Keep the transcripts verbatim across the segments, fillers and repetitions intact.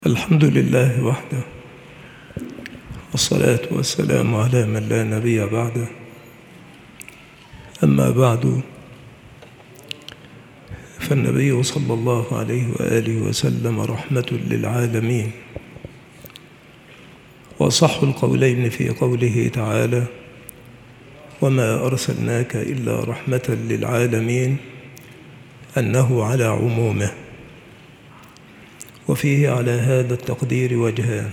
الحمد لله وحده، والصلاة والسلام على من لا نبي بعده. أما بعد، فالنبي صلى الله عليه وآله وسلم رحمة للعالمين، وصح القولين في قوله تعالى: وما أرسلناك إلا رحمة للعالمين، أنه على عمومه. وفيه على هذا التقدير وجهان: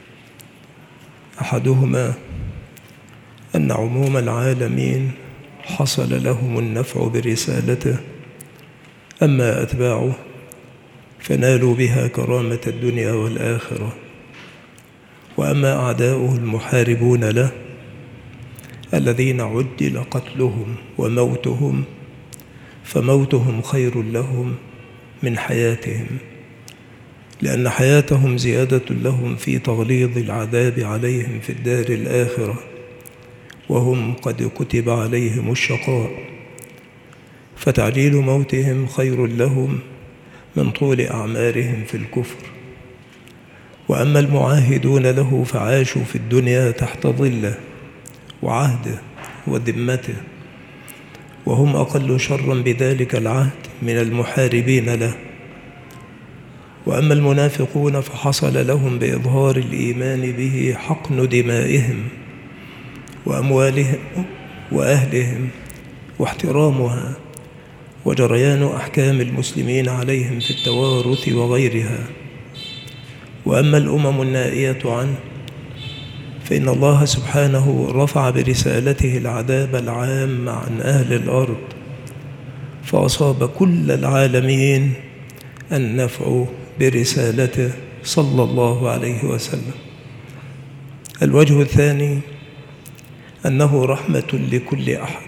أحدهما أن عموم العالمين حصل لهم النفع برسالته، أما أتباعه فنالوا بها كرامة الدنيا والآخرة، وأما أعداؤه المحاربون له الذين عجل قتلهم وموتهم فموتهم خير لهم من حياتهم، لأن حياتهم زيادة لهم في تغليظ العذاب عليهم في الدار الآخرة، وهم قد كتب عليهم الشقاء، فتعجيل موتهم خير لهم من طول أعمارهم في الكفر. وأما المعاهدون له فعاشوا في الدنيا تحت ظله وعهده وذمته، وهم أقل شرا بذلك العهد من المحاربين له. وأما المنافقون فحصل لهم بإظهار الإيمان به حقن دمائهم وأموالهم وأهلهم واحترامها وجريان أحكام المسلمين عليهم في التوارث وغيرها. وأما الأمم النائية عنه فإن الله سبحانه رفع برسالته العذاب العام عن أهل الأرض، فأصاب كل العالمين النفع برسالته صلى الله عليه وسلم. الوجه الثاني أنه رحمة لكل أحد،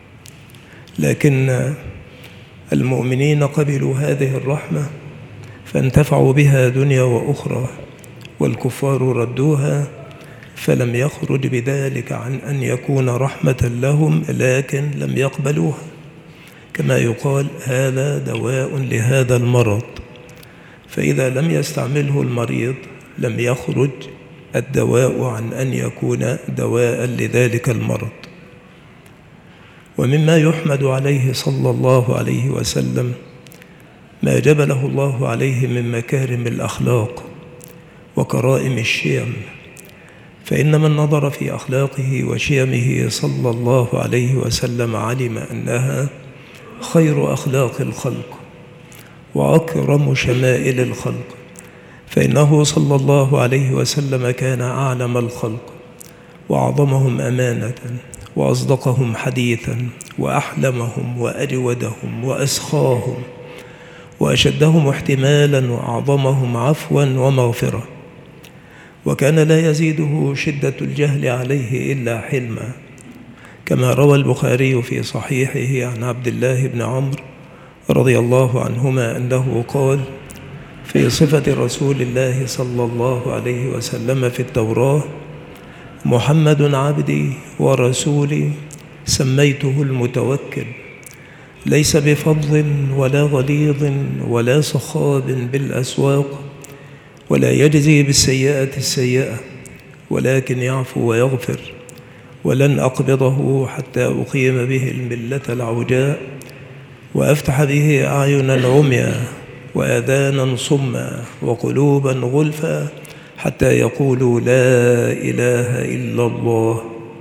لكن المؤمنين قبلوا هذه الرحمة فانتفعوا بها دنيا وأخرى، والكفار ردوها، فلم يخرج بذلك عن أن يكون رحمة لهم، لكن لم يقبلوها. كما يقال: هذا دواء لهذا المرض، فإذا لم يستعمله المريض لم يخرج الدواء عن أن يكون دواء لذلك المرض. ومما يحمد عليه صلى الله عليه وسلم ما جبله الله عليه من مكارم الأخلاق وكرائم الشيم، فإن من نظر في أخلاقه وشيمه صلى الله عليه وسلم علم أنها خير أخلاق الخلق وأكرم شمائل الخلق، فإنه صلى الله عليه وسلم كان أعلم الخلق وأعظمهم أمانة وأصدقهم حديثا وأحلمهم وأجودهم وأسخاهم وأشدهم احتمالا وأعظمهم عفوا ومغفرة، وكان لا يزيده شدة الجهل عليه إلا حلما، كما روى البخاري في صحيحه عن عبد الله بن عمرو رضي الله عنهما أنه قال في صفة رسول الله صلى الله عليه وسلم في التوراة: محمد عبدي ورسولي سميته المتوكل، ليس بفظ ولا غليظ ولا صخاب بالأسواق، ولا يجزي بالسيئة السيئة، ولكن يعفو ويغفر، ولن أقبضه حتى أقيم به الملة العوجاء وأفتح به أعينا عميا وآذانا صما وقلوبا غلفا حتى يقولوا لا إله إلا الله.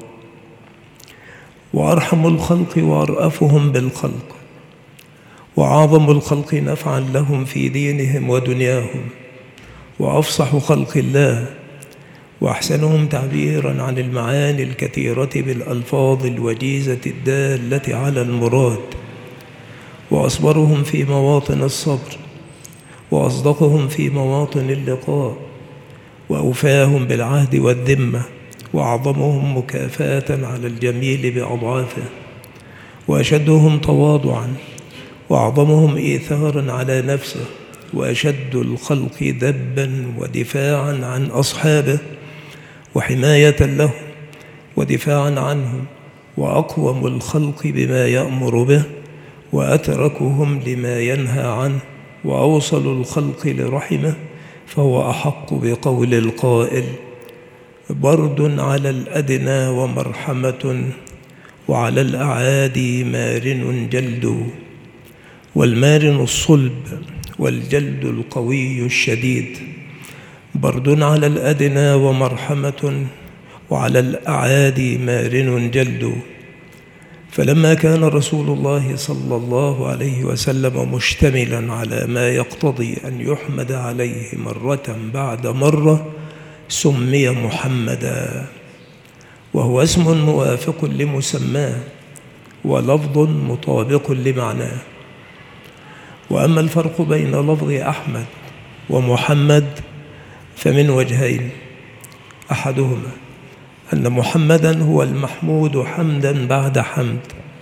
وأرحم الخلق وأرأفهم بالخلق، وأعظم الخلق نفعا لهم في دينهم ودنياهم، وأفصح خلق الله، وأحسنهم تعبيرا عن المعاني الكثيرة بالألفاظ الوجيزة الدالة على المراد، وأصبرهم في مواطن الصبر، وأصدقهم في مواطن اللقاء، وأوفاهم بالعهد والذمة، وأعظمهم مكافاة على الجميل بأضعافه، وأشدهم تواضعا، وأعظمهم إيثارا على نفسه، وأشد الخلق ذبا ودفاعا عن أصحابه وحماية لهم ودفاعا عنهم، وأقوم الخلق بما يأمر به وأتركهم لما ينهى عنه، وأوصل الخلق لرحمه فهو أحق بقول القائل: برد على الأدنى ومرحمة، وعلى الأعادي مارن جلد. والمارن الصلب، والجلد القوي الشديد. برد على الأدنى ومرحمة، وعلى الأعادي مارن جلد. فلما كان رسول الله صلى الله عليه وسلم مشتملا على ما يقتضي أن يحمد عليه مرة بعد مرة، سمي محمدا، وهو اسم موافق لمسماه ولفظ مطابق لمعناه. وأما الفرق بين لفظ أحمد ومحمد فمن وجهين: أحدهما أن محمدا هو المحمود حمدا بعد حمد،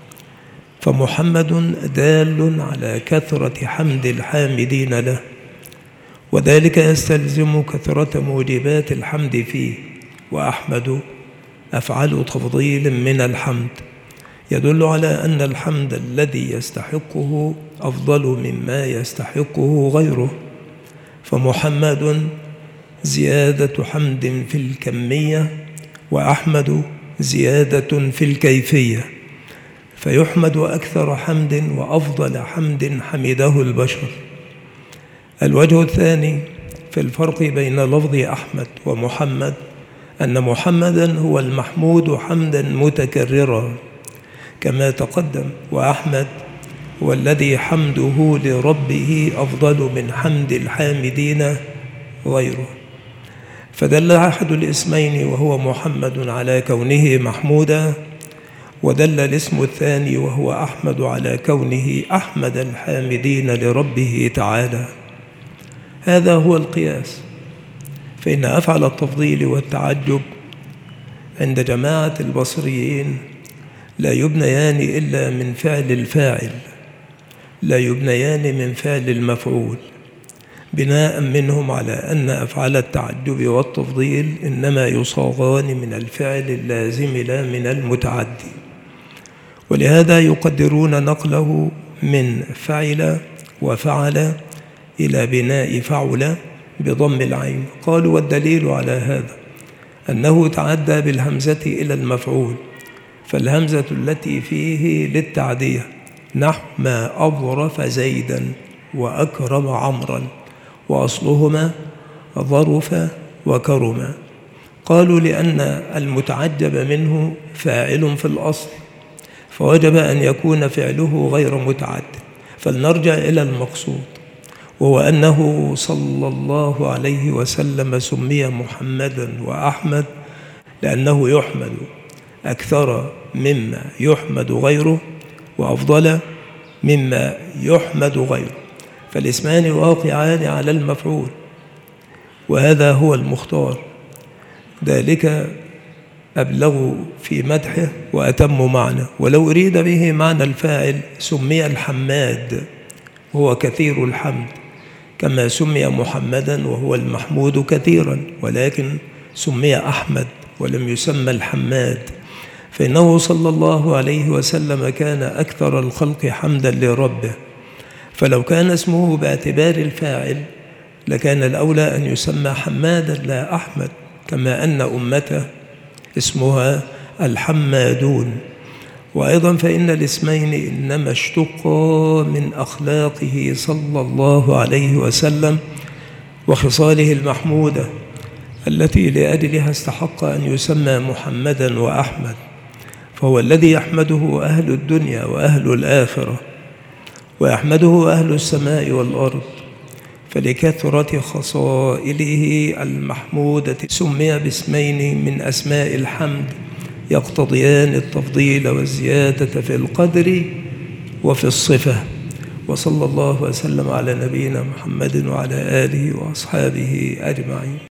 فمحمد دال على كثرة حمد الحامدين له، وذلك يستلزم كثرة موجبات الحمد فيه. وأحمد أفعل تفضيل من الحمد، يدل على أن الحمد الذي يستحقه أفضل مما يستحقه غيره. فمحمد زيادة حمد في الكمية، وأحمد زيادة في الكيفية، فيحمد أكثر حمد وأفضل حمد حمده البشر. الوجه الثاني في الفرق بين لفظ أحمد ومحمد أن محمدا هو المحمود حمدا متكررا كما تقدم، وأحمد هو الذي حمده لربه أفضل من حمد الحامدين غيره. فدل أحد الاسمين وهو محمد على كونه محمودا، ودل الاسم الثاني وهو أحمد على كونه أحمد الحامدين لربه تعالى. هذا هو القياس. فإن أفعل التفضيل والتعجب عند جماعة البصريين لا يبنيان إلا من فعل الفاعل، لا يبنيان من فعل المفعول، بناء منهم على أن أفعال التعجب والتفضيل إنما يصاغان من الفعل اللازم لا من المتعدي، ولهذا يقدرون نقله من فعل وفعل إلى بناء فعل بضم العين. قالوا: والدليل على هذا أنه تعدى بالهمزة إلى المفعول، فالهمزة التي فيه للتعدية، نحو ما أظرف زيدا وأكرم عمرا، وأصلهما ظرف وكرما. قالوا: لأن المتعجب منه فاعل في الأصل، فوجب أن يكون فعله غير متعد. فلنرجع إلى المقصود، وهو أنه صلى الله عليه وسلم سمي محمدا وأحمد لأنه يحمد أكثر مما يحمد غيره، وأفضل مما يحمد غيره، فالاسمان واقعان على المفعول، وهذا هو المختار. ذلك أبلغ في مدحه وأتم معنى. ولو أريد به معنى الفاعل سمي الحماد وهو كثير الحمد، كما سمي محمدا وهو المحمود كثيرا، ولكن سمي أحمد ولم يسمى الحماد، فإنه صلى الله عليه وسلم كان أكثر الخلق حمدا لربه. فلو كان اسمه باعتبار الفاعل لكان الأولى أن يسمى حمادا لا أحمد، كما أن أمته اسمها الحمادون. وأيضا فإن الاسمين إنما اشتقا من أخلاقه صلى الله عليه وسلم وخصاله المحمودة التي لأجلها استحق أن يسمى محمدا وأحمد، فهو الذي يحمده أهل الدنيا وأهل الآخرة، ويحمده أهل السماء والأرض. فلكثرة خصائله المحمودة سمي باسمين من أسماء الحمد يقتضيان التفضيل والزيادة في القدر وفي الصفة. وصلى الله وسلم على نبينا محمد وعلى آله وأصحابه أجمعين.